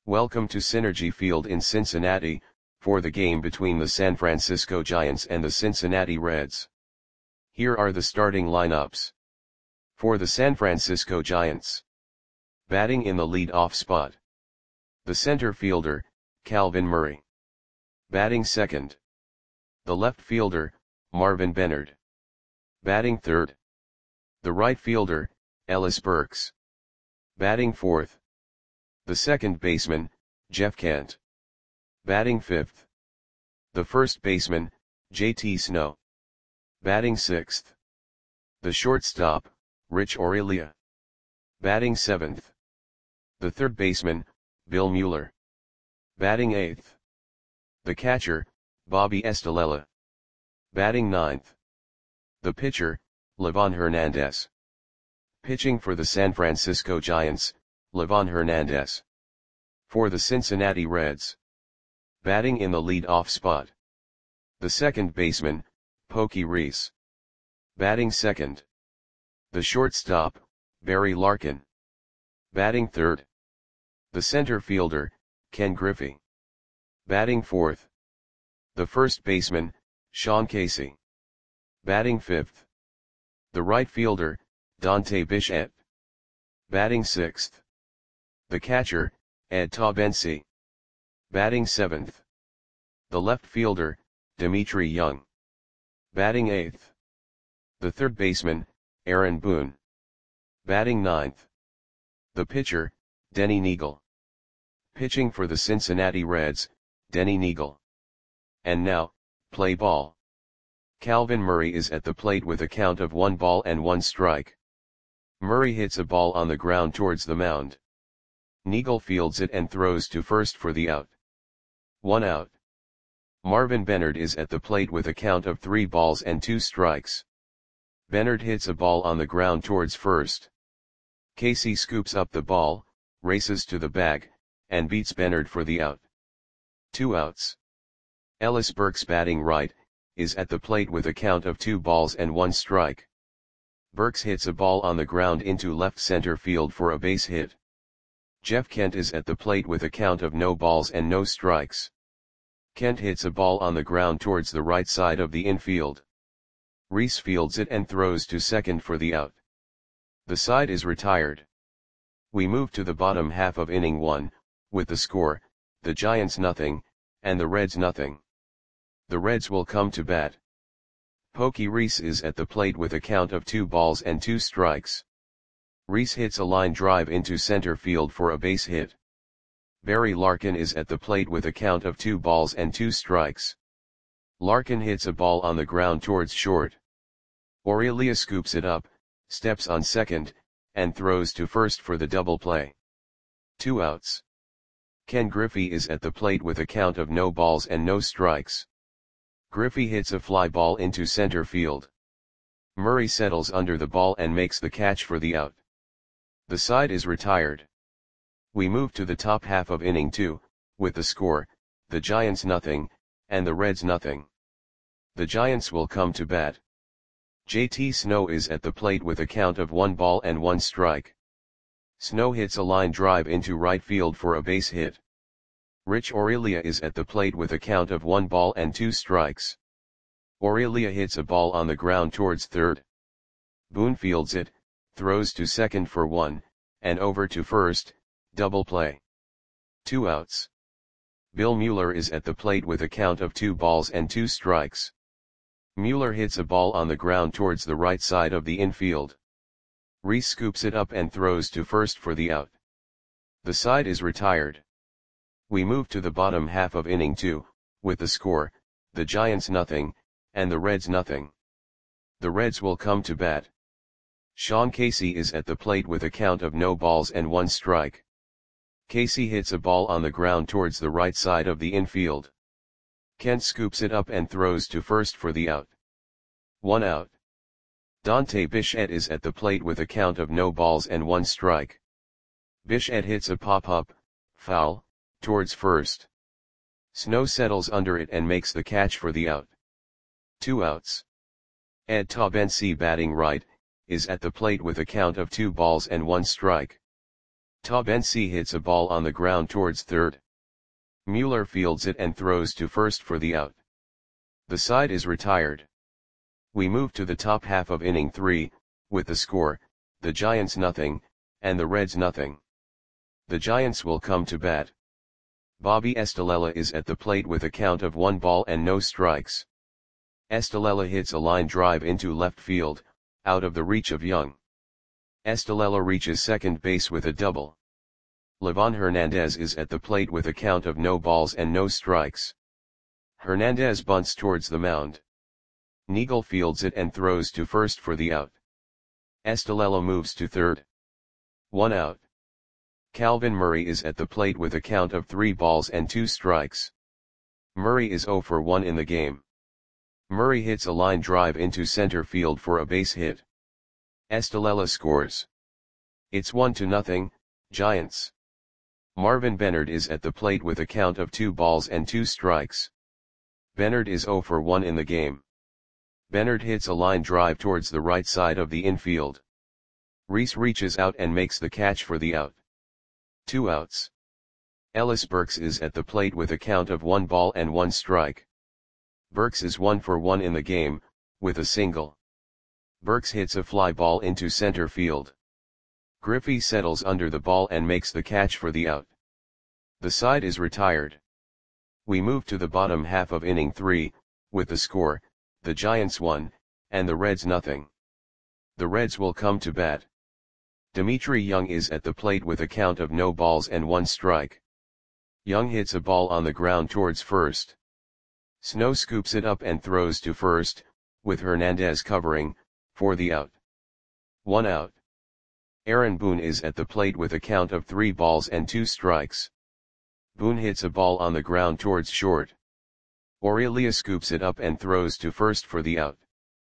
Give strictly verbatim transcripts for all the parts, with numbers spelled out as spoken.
Welcome to Synergy Field in Cincinnati, for the game between the San Francisco Giants and the Cincinnati Reds. Here are the starting lineups. For the San Francisco Giants. Batting in the lead-off spot. The center fielder, Calvin Murray. Batting second. The left fielder, Marvin Benard. Batting third. The right fielder, Ellis Burks. Batting fourth. The second baseman, Jeff Kent. Batting fifth. The first baseman, J T Snow. Batting sixth. The shortstop, Rich Aurelia. Batting seventh. The third baseman, Bill Mueller. Batting eighth. The catcher, Bobby Estalella. Batting ninth. The pitcher, Livan Hernandez. Pitching for the San Francisco Giants, Livan Hernandez. For the Cincinnati Reds. Batting in the lead-off spot. The second baseman, Pokey Reese. Batting second. The shortstop, Barry Larkin. Batting third. The center fielder, Ken Griffey. Batting fourth. The first baseman, Sean Casey. Batting fifth. The right fielder, Dante Bichette. Batting sixth. The catcher, Ed Taubensee. Batting seventh. The left fielder, Dimitri Young. Batting eighth. The third baseman, Aaron Boone. Batting ninth. The pitcher, Denny Neagle. Pitching for the Cincinnati Reds, Denny Neagle. And now, play ball. Calvin Murray is at the plate with a count of one ball and one strike. Murray hits a ball on the ground towards the mound. Neagle fields it and throws to first for the out. One out. Marvin Benard is at the plate with a count of three balls and two strikes. Benard hits a ball on the ground towards first. Casey scoops up the ball, races to the bag, and beats Benard for the out. Two outs. Ellis Burks, batting right, is at the plate with a count of two balls and one strike. Burks hits a ball on the ground into left center field for a base hit. Jeff Kent is at the plate with a count of no balls and no strikes. Kent hits a ball on the ground towards the right side of the infield. Reese fields it and throws to second for the out. The side is retired. We move to the bottom half of inning one, with the score, the Giants nothing, and the Reds nothing. The Reds will come to bat. Pokey Reese is at the plate with a count of two balls and two strikes. Reese hits a line drive into center field for a base hit. Barry Larkin is at the plate with a count of two balls and two strikes. Larkin hits a ball on the ground towards short. Aurelia scoops it up, steps on second, and throws to first for the double play. Two outs. Ken Griffey is at the plate with a count of no balls and no strikes. Griffey hits a fly ball into center field. Murray settles under the ball and makes the catch for the out. The side is retired. We move to the top half of inning two, with the score, the Giants nothing, and the Reds nothing. The Giants will come to bat. J T Snow is at the plate with a count of one ball and one strike. Snow hits a line drive into right field for a base hit. Rich Aurelia is at the plate with a count of one ball and two strikes. Aurelia hits a ball on the ground towards third. Boone fields it, throws to second for one, and over to first, double play. Two outs. Bill Mueller is at the plate with a count of two balls and two strikes. Mueller hits a ball on the ground towards the right side of the infield. Reese scoops it up and throws to first for the out. The side is retired. We move to the bottom half of inning two, with the score, the Giants nothing, and the Reds nothing. The Reds will come to bat. Sean Casey is at the plate with a count of no balls and one strike. Casey hits a ball on the ground towards the right side of the infield. Kent scoops it up and throws to first for the out. One out. Dante Bichette is at the plate with a count of no balls and one strike. Bichette hits a pop-up, foul, towards first. Snow settles under it and makes the catch for the out. Two outs. Ed Taubensee, batting right, is at the plate with a count of two balls and one strike. Ta Bensi hits a ball on the ground towards third. Mueller fields it and throws to first for the out. The side is retired. We move to the top half of inning three, with the score, the Giants nothing, and the Reds nothing. The Giants will come to bat. Bobby Estalella is at the plate with a count of one ball and no strikes. Estalella hits a line drive into left field, out of the reach of Young. Estalella reaches second base with a double. Livan Hernandez is at the plate with a count of no balls and no strikes. Hernandez bunts towards the mound. Neagle fields it and throws to first for the out. Estalella moves to third. One out. Calvin Murray is at the plate with a count of three balls and two strikes. Murray is zero for one in the game. Murray hits a line drive into center field for a base hit. Estalella scores. It's one to nothing, Giants. Marvin Bennard is at the plate with a count of two balls and two strikes. Bennard is zero for one in the game. Bennard hits a line drive towards the right side of the infield. Reese reaches out and makes the catch for the out. Two outs. Ellis Burks is at the plate with a count of one ball and one strike. Burks is one for one in the game, with a single. Burks hits a fly ball into center field. Griffey settles under the ball and makes the catch for the out. The side is retired. We move to the bottom half of inning three, with the score, the Giants one, and the Reds nothing. The Reds will come to bat. Dimitri Young is at the plate with a count of no balls and one strike. Young hits a ball on the ground towards first. Snow scoops it up and throws to first, with Hernandez covering, for the out. One out. Aaron Boone is at the plate with a count of three balls and two strikes. Boone hits a ball on the ground towards short. Aurelia scoops it up and throws to first for the out.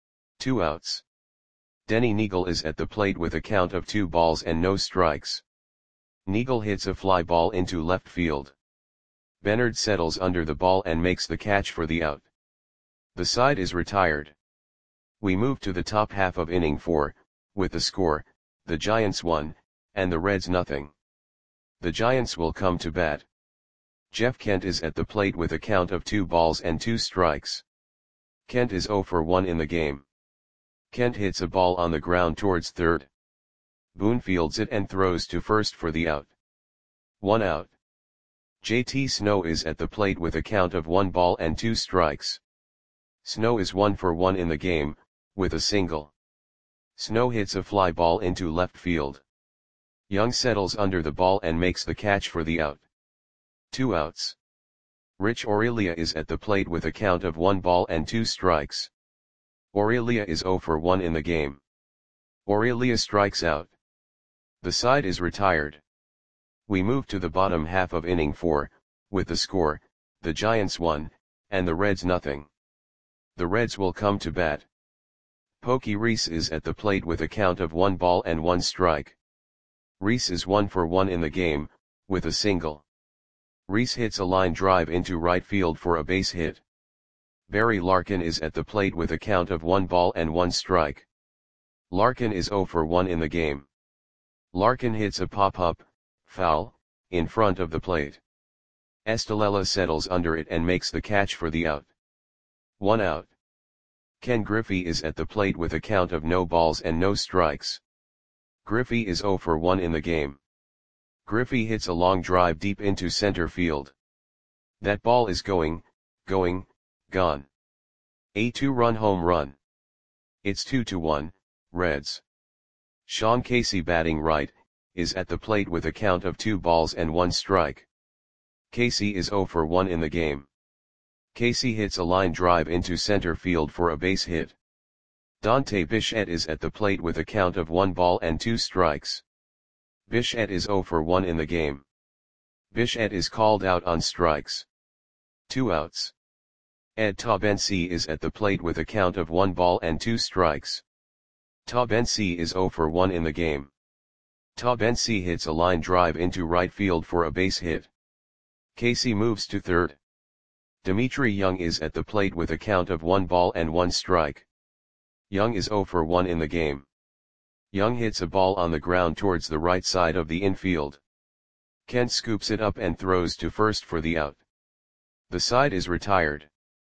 Two outs. Denny Neagle is at the plate with a count of two balls and no strikes. Neagle hits a fly ball into left field. Bennard settles under the ball and makes the catch for the out. The side is retired. We move to the top half of inning four, with the score, the Giants one, and the Reds nothing. The Giants will come to bat. Jeff Kent is at the plate with a count of two balls and two strikes. Kent is zero for one in the game. Kent hits a ball on the ground towards third. Boone fields it and throws to first for the out. One out. J T Snow is at the plate with a count of one ball and two strikes. Snow is one for one in the game, with a single. Snow hits a fly ball into left field. Young settles under the ball and makes the catch for the out. Two outs. Rich Aurelia is at the plate with a count of one ball and two strikes. Aurelia is zero for one in the game. Aurelia strikes out. The side is retired. We move to the bottom half of inning four, with the score, the Giants one, and the Reds nothing. The Reds will come to bat. Pokey Reese is at the plate with a count of one ball and one strike. Reese is one for one in the game, with a single. Reese hits a line drive into right field for a base hit. Barry Larkin is at the plate with a count of one ball and one strike. Larkin is zero for one in the game. Larkin hits a pop-up, foul, in front of the plate. Estalella settles under it and makes the catch for the out. One out. Ken Griffey is at the plate with a count of no balls and no strikes. Griffey is zero for one in the game. Griffey hits a long drive deep into center field. That ball is going, going, gone. A two-run home run. It's two to one, Reds. Sean Casey batting right, is at the plate with a count of two balls and one strike. Casey is zero for one in the game. Casey hits a line drive into center field for a base hit. Dante Bichette is at the plate with a count of one ball and two strikes. Bichette is zero for one in the game. Bichette is called out on strikes. Two outs. Ed Tabensi is at the plate with a count of one ball and two strikes. Tabensi is zero for one in the game. Tabensi hits a line drive into right field for a base hit. Casey moves to third. Dimitri Young is at the plate with a count of one ball and one strike. Young is zero for one in the game. Young hits a ball on the ground towards the right side of the infield. Kent scoops it up and throws to first for the out. The side is retired.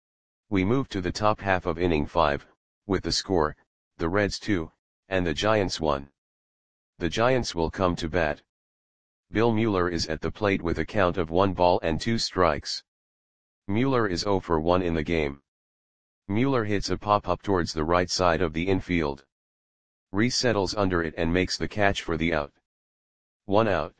We move to the top half of inning five, with the score, the Reds two, and the Giants one. The Giants will come to bat. Bill Mueller is at the plate with a count of one ball and two strikes. Mueller is zero for one in the game. Mueller hits a pop-up towards the right side of the infield. Reese settles under it and makes the catch for the out. One out.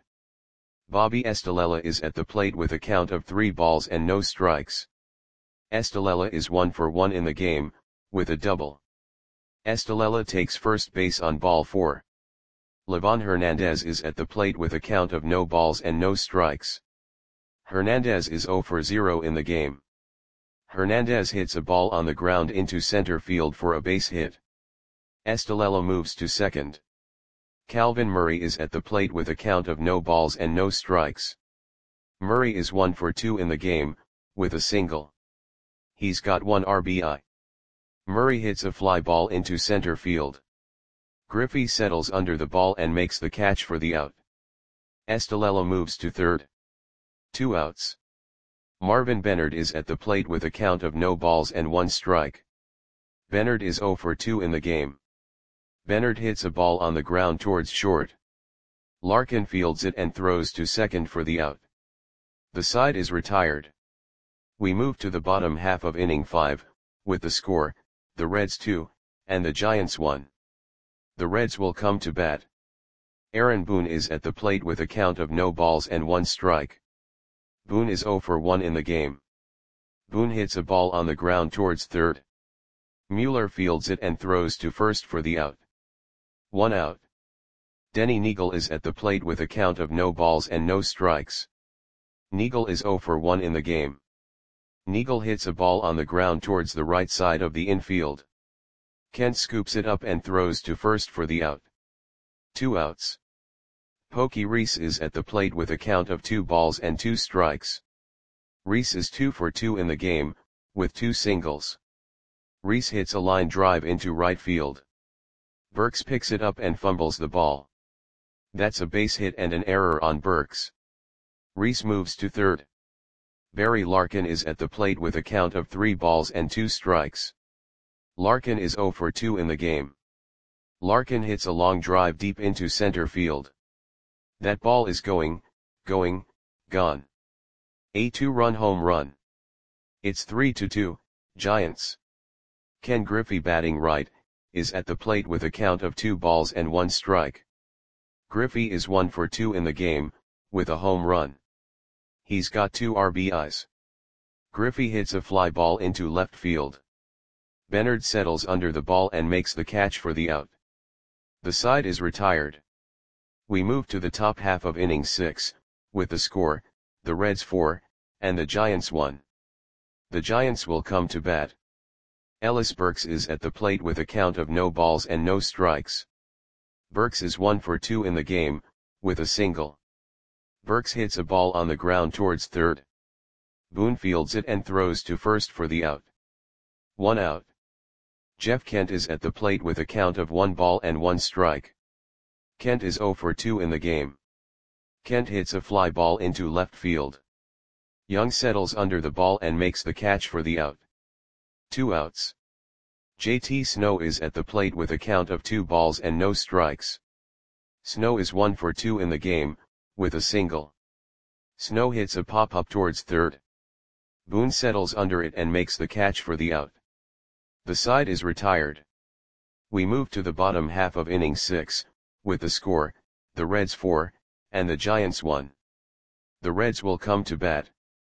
Bobby Estalella is at the plate with a count of three balls and no strikes. Estalella is one for one in the game, with a double. Estalella takes first base on ball four. Livan Hernandez is at the plate with a count of no balls and no strikes. Hernandez is zero for zero in the game. Hernandez hits a ball on the ground into center field for a base hit. Estalella moves to second. Calvin Murray is at the plate with a count of no balls and no strikes. Murray is one for two in the game, with a single. He's got one R B I. Murray hits a fly ball into center field. Griffey settles under the ball and makes the catch for the out. Estalella moves to third. Two outs. Marvin Bennard is at the plate with a count of no balls and one strike. Bennard is zero for two in the game. Bennard hits a ball on the ground towards short. Larkin fields it and throws to second for the out. The side is retired. We move to the bottom half of inning five, with the score, the Reds two, and the Giants one. The Reds will come to bat. Aaron Boone is at the plate with a count of no balls and one strike. Boone is zero for one in the game. Boone hits a ball on the ground towards third. Mueller fields it and throws to first for the out. One out. Denny Neagle is at the plate with a count of no balls and no strikes. Neagle is zero for one in the game. Neagle hits a ball on the ground towards the right side of the infield. Kent scoops it up and throws to first for the out. Two outs. Pokey Reese is at the plate with a count of two balls and two strikes. Reese is two for two in the game, with two singles. Reese hits a line drive into right field. Burks picks it up and fumbles the ball. That's a base hit and an error on Burks. Reese moves to third. Barry Larkin is at the plate with a count of three balls and two strikes. Larkin is zero for two in the game. Larkin hits a long drive deep into center field. That ball is going, going, gone. A two-run home run. It's three to two, Giants. Ken Griffey, batting right, is at the plate with a count of two balls and one strike. Griffey is one for two in the game, with a home run. He's got two R B Is. Griffey hits a fly ball into left field. Bennard settles under the ball and makes the catch for the out. The side is retired. We move to the top half of inning six, with the score, the Reds four, and the Giants one. The Giants will come to bat. Ellis Burks is at the plate with a count of no balls and no strikes. Burks is one for two in the game, with a single. Burks hits a ball on the ground towards third. Boone fields it and throws to first for the out. One out. Jeff Kent is at the plate with a count of one ball and one strike. Kent is zero for two in the game. Kent hits a fly ball into left field. Young settles under the ball and makes the catch for the out. Two outs. J T Snow is at the plate with a count of two balls and no strikes. Snow is one for two in the game, with a single. Snow hits a pop-up towards third. Boone settles under it and makes the catch for the out. The side is retired. We move to the bottom half of inning six, with the score, the Reds four, and the Giants one. The Reds will come to bat.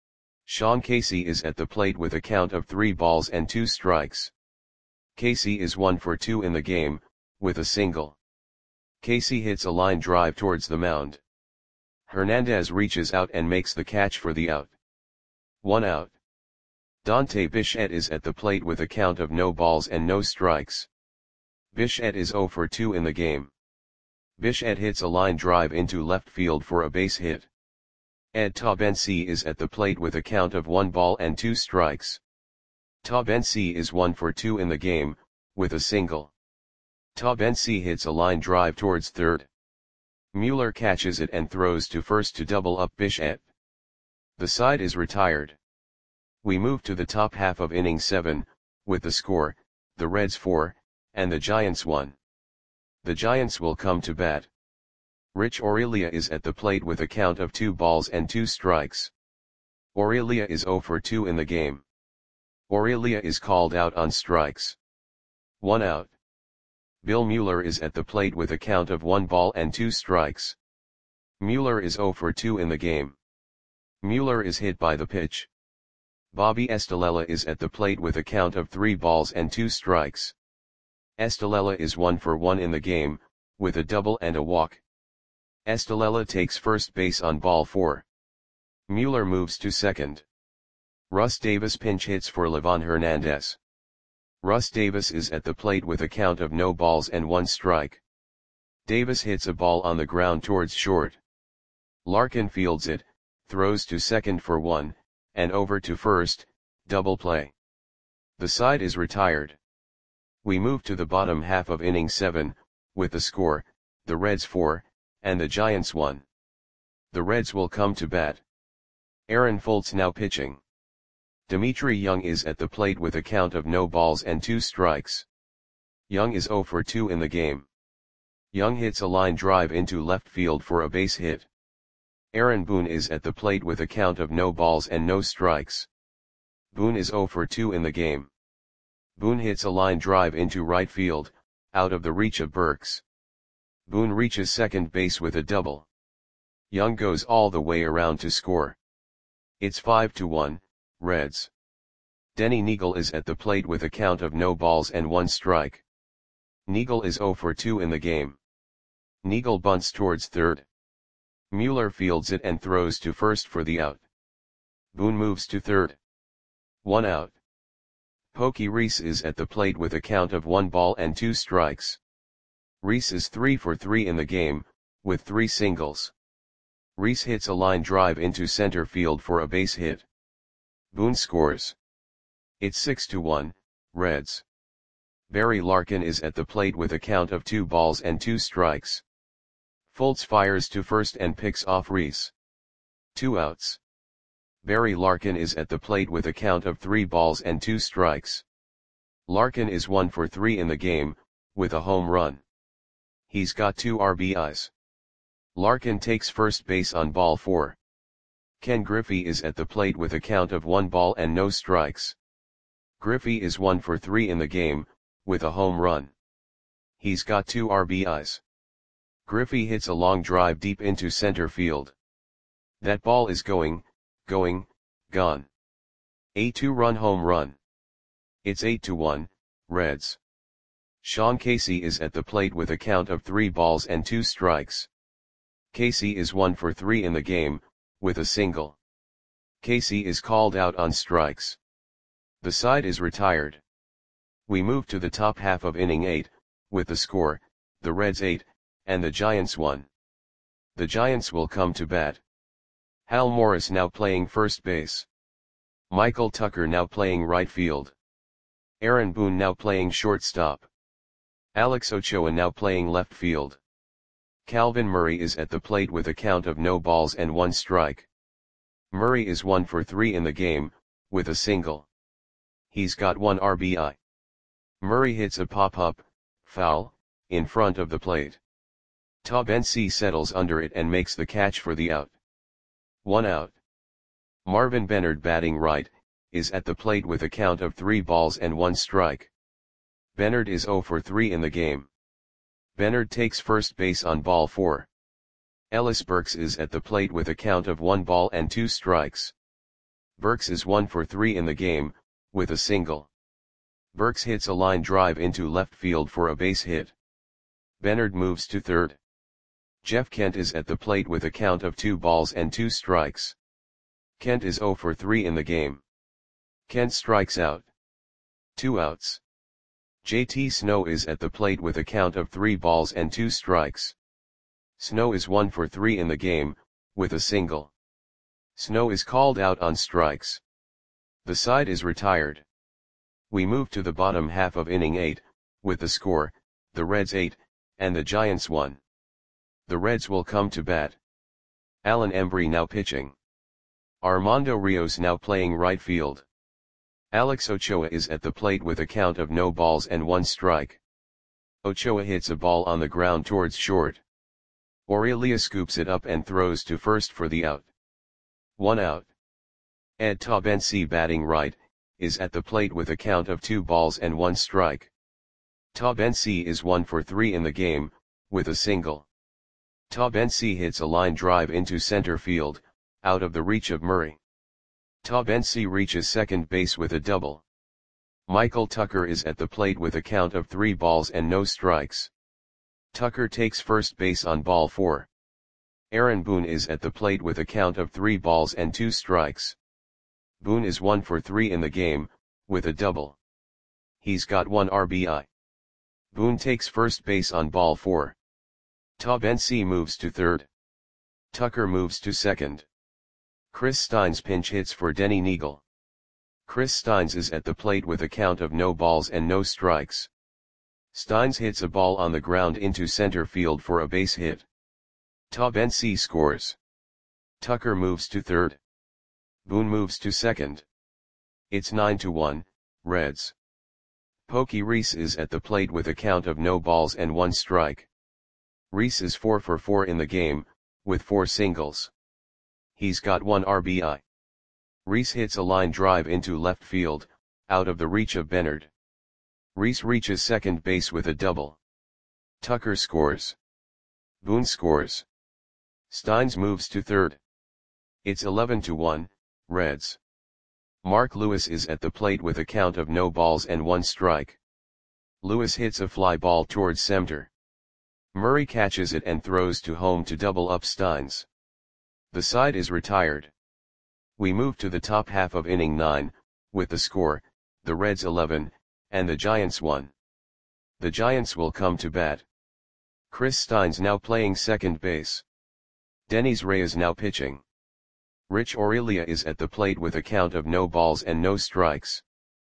Sean Casey is at the plate with a count of three balls and two strikes. Casey is one for two in the game, with a single. Casey hits a line drive towards the mound. Hernandez reaches out and makes the catch for the out. One out. Dante Bichette is at the plate with a count of no balls and no strikes. Bichette is zero for two in the game. Bichette hits a line drive into left field for a base hit. Ed Taubensee is at the plate with a count of one ball and two strikes. Taubensee is one for two in the game, with a single. Tabensi hits a line drive towards third. Mueller catches it and throws to first to double up Bichette. The side is retired. We move to the top half of inning seven, with the score, the Reds four, and the Giants one. The Giants will come to bat. Rich Aurelia is at the plate with a count of two balls and two strikes. Aurelia is zero for two in the game. Aurelia is called out on strikes. One out. Bill Mueller is at the plate with a count of one ball and two strikes. Mueller is zero for two in the game. Mueller is hit by the pitch. Bobby Estalella is at the plate with a count of three balls and two strikes. Estalella is one for one in the game, with a double and a walk. Estalella takes first base on ball four. Mueller moves to second. Russ Davis pinch hits for Livan Hernandez. Russ Davis is at the plate with a count of no balls and one strike. Davis hits a ball on the ground towards short. Larkin fields it, throws to second for one, and over to first, double play. The side is retired. We move to the bottom half of inning seven, with the score, the Reds four, and the Giants one. The Reds will come to bat. Aaron Foltz now pitching. Dimitri Young is at the plate with a count of no balls and two strikes. Young is zero for two in the game. Young hits a line drive into left field for a base hit. Aaron Boone is at the plate with a count of no balls and no strikes. Boone is zero for two in the game. Boone hits a line drive into right field, out of the reach of Burks. Boone reaches second base with a double. Young goes all the way around to score. It's five to one, Reds. Denny Neagle is at the plate with a count of no balls and one strike. Neagle is zero for two in the game. Neagle bunts towards third. Mueller fields it and throws to first for the out. Boone moves to third. One out. Pokey Reese is at the plate with a count of one ball and two strikes. Reese is three for three in the game, with three singles. Reese hits a line drive into center field for a base hit. Boone scores. It's six to one, Reds. Barry Larkin is at the plate with a count of two balls and two strikes. Foltz fires to first and picks off Reese. Two outs. Barry Larkin is at the plate with a count of three balls and two strikes. Larkin is one for three in the game, with a home run. He's got two R B Is. Larkin takes first base on ball four. Ken Griffey is at the plate with a count of one ball and no strikes. Griffey is one for three in the game, with a home run. He's got two R B Is. Griffey hits a long drive deep into center field. That ball is going, going, gone. A two-run home run. It's eight to one, Reds. Sean Casey is at the plate with a count of three balls and two strikes. Casey is one for three in the game, with a single. Casey is called out on strikes. The side is retired. We move to the top half of inning eight, with the score, the Reds eight, and the Giants one. The Giants will come to bat. Hal Morris now playing first base. Michael Tucker now playing right field. Aaron Boone now playing shortstop. Alex Ochoa now playing left field. Calvin Murray is at the plate with a count of no balls and one strike. Murray is one for three in the game, with a single. He's got one R B I. Murray hits a pop-up, foul, in front of the plate. Tabensi settles under it and makes the catch for the out. One out. Marvin Bennard batting right, is at the plate with a count of three balls and one strike. Bennard is zero for three in the game. Bennard takes first base on ball four. Ellis Burks is at the plate with a count of one ball and two strikes. Burks is one for three in the game, with a single. Burks hits a line drive into left field for a base hit. Bennard moves to third. Jeff Kent is at the plate with a count of two balls and two strikes. Kent is zero for three in the game. Kent strikes out. Two outs. J T Snow is at the plate with a count of three balls and two strikes. Snow is one for three in the game, with a single. Snow is called out on strikes. The side is retired. We move to the bottom half of inning eight, with the score, the Reds eight, and the Giants one. The Reds will come to bat. Alan Embry now pitching. Armando Rios now playing right field. Alex Ochoa is at the plate with a count of no balls and one strike. Ochoa hits a ball on the ground towards short. Aurelia scoops it up and throws to first for the out. One out. Ed Taubensee batting right, is at the plate with a count of two balls and one strike. Taubensee is one for three in the game, with a single. Taubensee hits a line drive into center field, out of the reach of Murray. Taubensee reaches second base with a double. Michael Tucker is at the plate with a count of three balls and no strikes. Tucker takes first base on ball four. Aaron Boone is at the plate with a count of three balls and two strikes. Boone is one for three in the game, with a double. He's got one R B I. Boone takes first base on ball four. Taubensee moves to third. Tucker moves to second. Chris Steins pinch hits for Denny Neagle. Chris Steins is at the plate with a count of no balls and no strikes. Steins hits a ball on the ground into center field for a base hit. Taubensee scores. Tucker moves to third. Boone moves to second. It's nine to one, Reds. Pokey Reese is at the plate with a count of no balls and one strike. Reese is four for four in the game, with four singles. He's got one R B I. Reese hits a line drive into left field, out of the reach of Bennard. Reese reaches second base with a double. Tucker scores. Boone scores. Steins moves to third. It's eleven to one, Reds. Mark Lewis is at the plate with a count of no balls and one strike. Lewis hits a fly ball towards center. Murray catches it and throws to home to double up Steins. The side is retired. We move to the top half of inning nine, with the score, the Reds eleven, and the Giants one. The Giants will come to bat. Chris Steins now playing second base. Dennis Reyes now pitching. Rich Aurelia is at the plate with a count of no balls and no strikes.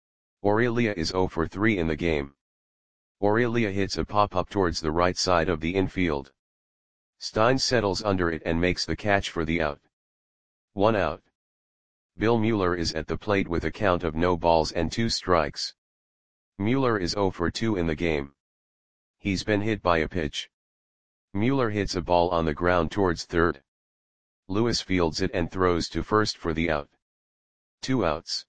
Aurelia is zero for three in the game. Aurelia hits a pop-up towards the right side of the infield. Steins settles under it and makes the catch for the out. One out. Bill Mueller is at the plate with a count of no balls and two strikes. Mueller is zero for two in the game. He's been hit by a pitch. Mueller hits a ball on the ground towards third. Lewis fields it and throws to first for the out. Two outs.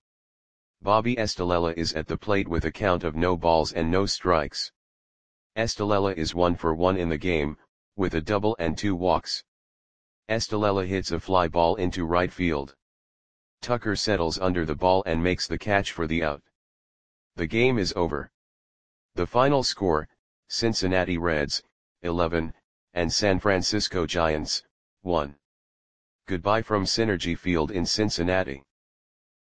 Bobby Estalella is at the plate with a count of no balls and no strikes. Estalella is one for one in the game, with a double and two walks. Estalella hits a fly ball into right field. Tucker settles under the ball and makes the catch for the out. The game is over. The final score, Cincinnati Reds, eleven, and San Francisco Giants, one. Goodbye from Synergy Field in Cincinnati.